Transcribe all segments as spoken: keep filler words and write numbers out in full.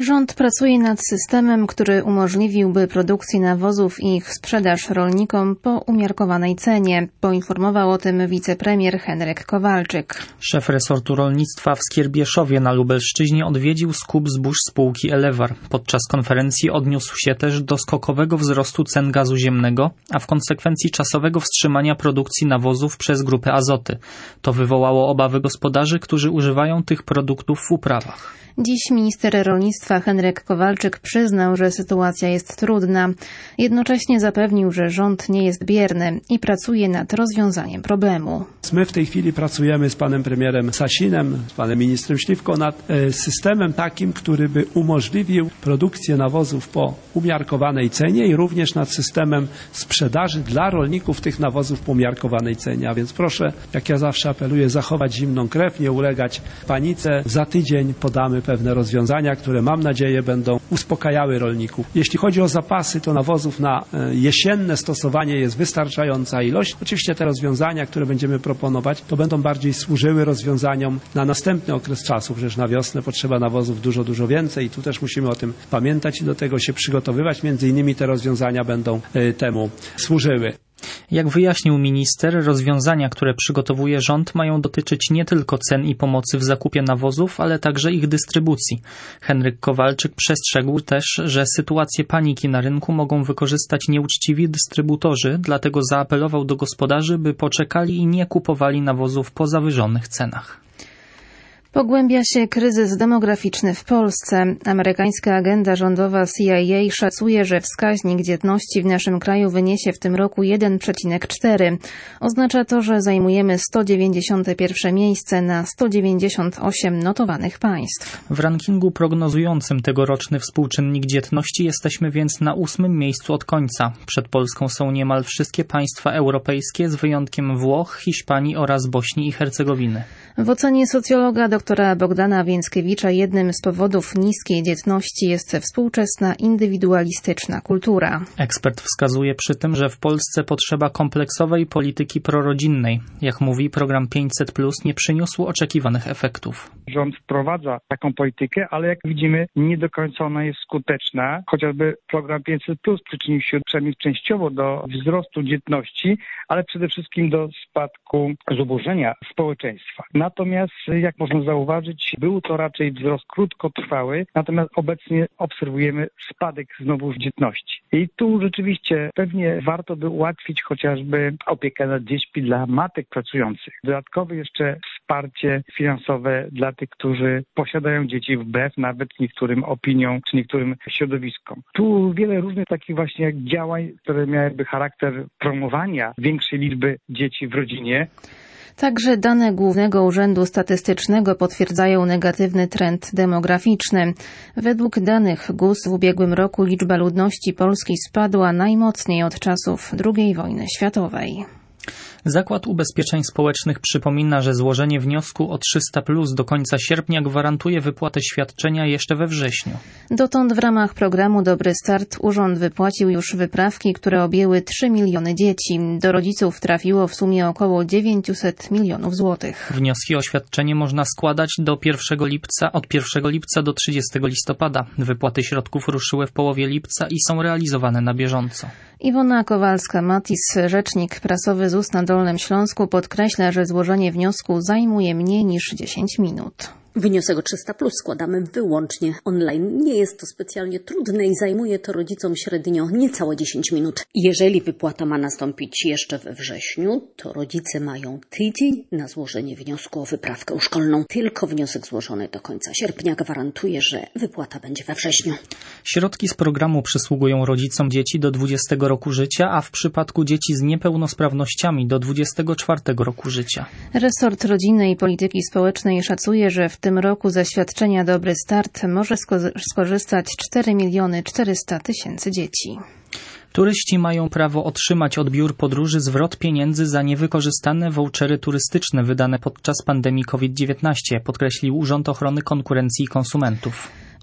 Rząd pracuje nad systemem, który umożliwiłby produkcję nawozów i ich sprzedaż rolnikom po umiarkowanej cenie. Poinformował o tym wicepremier Henryk Kowalczyk. Szef resortu rolnictwa w Skierbieszowie na Lubelszczyźnie odwiedził skup zbóż spółki Elewar. Podczas konferencji odniósł się też do skokowego wzrostu cen gazu ziemnego, a w konsekwencji czasowego wstrzymania produkcji nawozów przez Grupę Azoty. To wywołało obawy gospodarzy, którzy używają tych produktów w uprawach. Dziś minister rolnictwa Henryk Kowalczyk przyznał, że sytuacja jest trudna. Jednocześnie zapewnił, że rząd nie jest bierny i pracuje nad rozwiązaniem problemu. My w tej chwili pracujemy z panem premierem Sasinem, z panem ministrem Śliwką nad systemem takim, który by umożliwił produkcję nawozów po umiarkowanej cenie i również nad systemem sprzedaży dla rolników tych nawozów po umiarkowanej cenie. A więc proszę, jak ja zawsze apeluję, zachować zimną krew, nie ulegać panice. Za tydzień podamy pewne rozwiązania, które mam nadzieję będą uspokajały rolników. Jeśli chodzi o zapasy, to nawozów na jesienne stosowanie jest wystarczająca ilość. Oczywiście te rozwiązania, które będziemy proponować, to będą bardziej służyły rozwiązaniom na następny okres czasu. Przecież na wiosnę potrzeba nawozów dużo, dużo więcej i tu też musimy o tym pamiętać i do tego się przygotowywać. Między innymi te rozwiązania będą temu służyły. Jak wyjaśnił minister, rozwiązania, które przygotowuje rząd, mają dotyczyć nie tylko cen i pomocy w zakupie nawozów, ale także ich dystrybucji. Henryk Kowalczyk przestrzegł też, że sytuację paniki na rynku mogą wykorzystać nieuczciwi dystrybutorzy, dlatego zaapelował do gospodarzy, by poczekali i nie kupowali nawozów po zawyżonych cenach. Pogłębia się kryzys demograficzny w Polsce. Amerykańska agenda rządowa C I A szacuje, że wskaźnik dzietności w naszym kraju wyniesie w tym roku jeden przecinek cztery. Oznacza to, że zajmujemy sto dziewięćdziesiąte pierwsze miejsce na sto dziewięćdziesiąt osiem notowanych państw. W rankingu prognozującym tegoroczny współczynnik dzietności jesteśmy więc na ósmym miejscu od końca. Przed Polską są niemal wszystkie państwa europejskie z wyjątkiem Włoch, Hiszpanii oraz Bośni i Hercegowiny. W ocenie socjologa doktora Bogdana Więckiewicza jednym z powodów niskiej dzietności jest współczesna indywidualistyczna kultura. Ekspert wskazuje przy tym, że w Polsce potrzeba kompleksowej polityki prorodzinnej. Jak mówi, program pięćset plus nie przyniósł oczekiwanych efektów. Rząd wprowadza taką politykę, ale jak widzimy nie do końca ona jest skuteczna. Chociażby program pięćset plus przyczynił się przynajmniej częściowo do wzrostu dzietności, ale przede wszystkim do spadku zubożenia społeczeństwa. Natomiast, jak można zauważyć, był to raczej wzrost krótkotrwały, natomiast obecnie obserwujemy spadek znowu dzietności. I tu rzeczywiście pewnie warto by ułatwić chociażby opiekę nad dziećmi dla matek pracujących. Dodatkowe jeszcze wsparcie finansowe dla tych, którzy posiadają dzieci wbrew nawet niektórym opiniom czy niektórym środowiskom. Tu wiele różnych takich właśnie działań, które miałyby charakter promowania większej liczby dzieci w rodzinie. Także dane Głównego Urzędu Statystycznego potwierdzają negatywny trend demograficzny. Według danych G U S w ubiegłym roku liczba ludności Polski spadła najmocniej od czasów drugiej wojny światowej. Zakład Ubezpieczeń Społecznych przypomina, że złożenie wniosku o trzysta plus do końca sierpnia gwarantuje wypłatę świadczenia jeszcze we wrześniu. Dotąd w ramach programu Dobry Start urząd wypłacił już wyprawki, które objęły trzy miliony dzieci. Do rodziców trafiło w sumie około dziewięćset milionów złotych. Wnioski o świadczenie można składać do pierwszego lipca, od pierwszego lipca do trzydziestego listopada. Wypłaty środków ruszyły w połowie lipca i są realizowane na bieżąco. Iwona Kowalska-Matis, rzecznik prasowy Z U S na Dolnym Śląsku, podkreśla, że złożenie wniosku zajmuje mniej niż dziesięć minut. Wniosek o trzysta plus składamy wyłącznie online. Nie jest to specjalnie trudne i zajmuje to rodzicom średnio niecałe dziesięć minut. Jeżeli wypłata ma nastąpić jeszcze we wrześniu, to rodzice mają tydzień na złożenie wniosku o wyprawkę szkolną. Tylko wniosek złożony do końca sierpnia gwarantuje, że wypłata będzie we wrześniu. Środki z programu przysługują rodzicom dzieci do dwudziestego roku życia, a w przypadku dzieci z niepełnosprawnościami do dwudziestego czwartego roku życia. Resort Rodziny i Polityki Społecznej szacuje, że w tym roku ze świadczenia Dobry Start może skorzystać cztery miliony czterysta tysięcy dzieci. Turyści mają prawo otrzymać od biur podróży zwrot pieniędzy za niewykorzystane vouchery turystyczne wydane podczas pandemii COVID dziewiętnaście, podkreślił Urząd Ochrony Konkurencji i Konsumentów.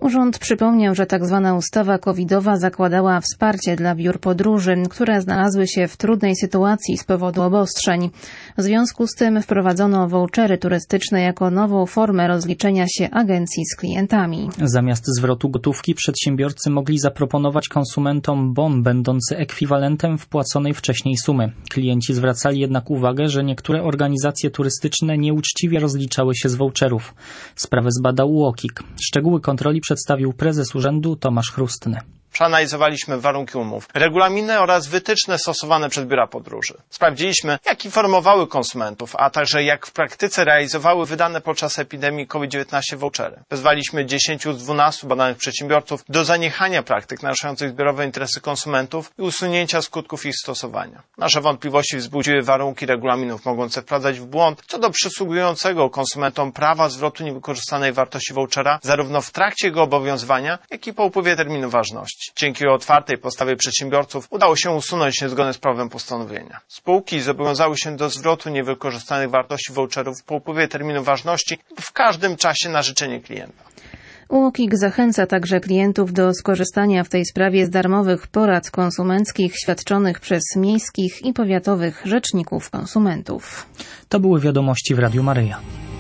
Urząd przypomniał, że tzw. ustawa covidowa zakładała wsparcie dla biur podróży, które znalazły się w trudnej sytuacji z powodu obostrzeń. W związku z tym wprowadzono vouchery turystyczne jako nową formę rozliczenia się agencji z klientami. Zamiast zwrotu gotówki przedsiębiorcy mogli zaproponować konsumentom bon będący ekwiwalentem wpłaconej wcześniej sumy. Klienci zwracali jednak uwagę, że niektóre organizacje turystyczne nieuczciwie rozliczały się z voucherów. Sprawę zbadał U O K I K. Szczegóły kontroli przedstawił prezes urzędu Tomasz Chrustny. Przeanalizowaliśmy warunki umów, regulaminy oraz wytyczne stosowane przez biura podróży. Sprawdziliśmy, jak informowały konsumentów, a także jak w praktyce realizowały wydane podczas epidemii COVID dziewiętnaście vouchery. Wezwaliśmy dziesięć z dwunastu badanych przedsiębiorców do zaniechania praktyk naruszających zbiorowe interesy konsumentów i usunięcia skutków ich stosowania. Nasze wątpliwości wzbudziły warunki regulaminów mogące wprowadzać w błąd co do przysługującego konsumentom prawa zwrotu niewykorzystanej wartości vouchera zarówno w trakcie jego obowiązywania, jak i po upływie terminu ważności. Dzięki otwartej postawie przedsiębiorców udało się usunąć niezgodne z prawem postanowienia. Spółki zobowiązały się do zwrotu niewykorzystanych wartości voucherów po upływie terminu ważności w każdym czasie na życzenie klienta. U O K I K zachęca także klientów do skorzystania w tej sprawie z darmowych porad konsumenckich świadczonych przez miejskich i powiatowych rzeczników konsumentów. To były wiadomości w Radiu Maryja.